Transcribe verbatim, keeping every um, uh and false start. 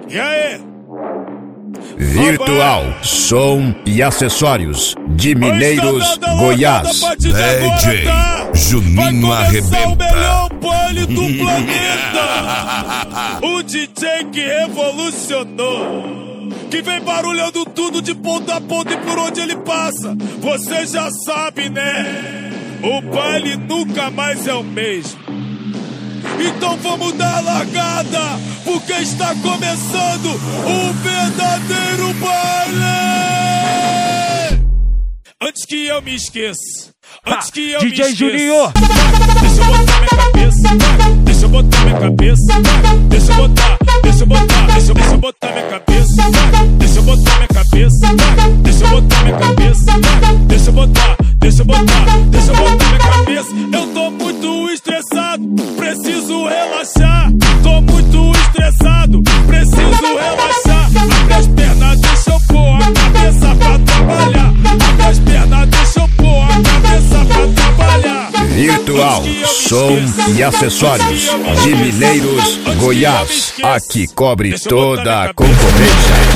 E aí? Virtual, som e acessórios de Mineiros, Goiás. D J Juninho arrebenta. O melhor baile do planeta. O D J que revolucionou, que vem barulhando tudo de ponta a ponta e por onde ele passa. Você já sabe, né? O baile nunca mais é o mesmo. Então vamos dar a largada, porque está começando o verdadeiro baile. Antes que eu me esqueça, antes que eu D J me esqueça, Juninho. Deixa eu botar minha cabeça, deixa eu botar minha cabeça, deixa eu botar, deixa eu botar, deixa eu, deixa eu botar minha cabeça, deixa eu botar minha cabeça, deixa eu botar minha cabeça, deixa eu botar, deixa eu botar, deixa eu botar minha cabeça. Eu tô muito estressado, preciso relaxar. Tô muito estressado, preciso relaxar. Abre as pernas, deixa eu pôr a cabeça pra trabalhar. Abre as pernas, deixa eu pôr a cabeça pra trabalhar. Virtual, som e acessórios de Mineiros, Goiás. Aqui cobre toda a concorrência.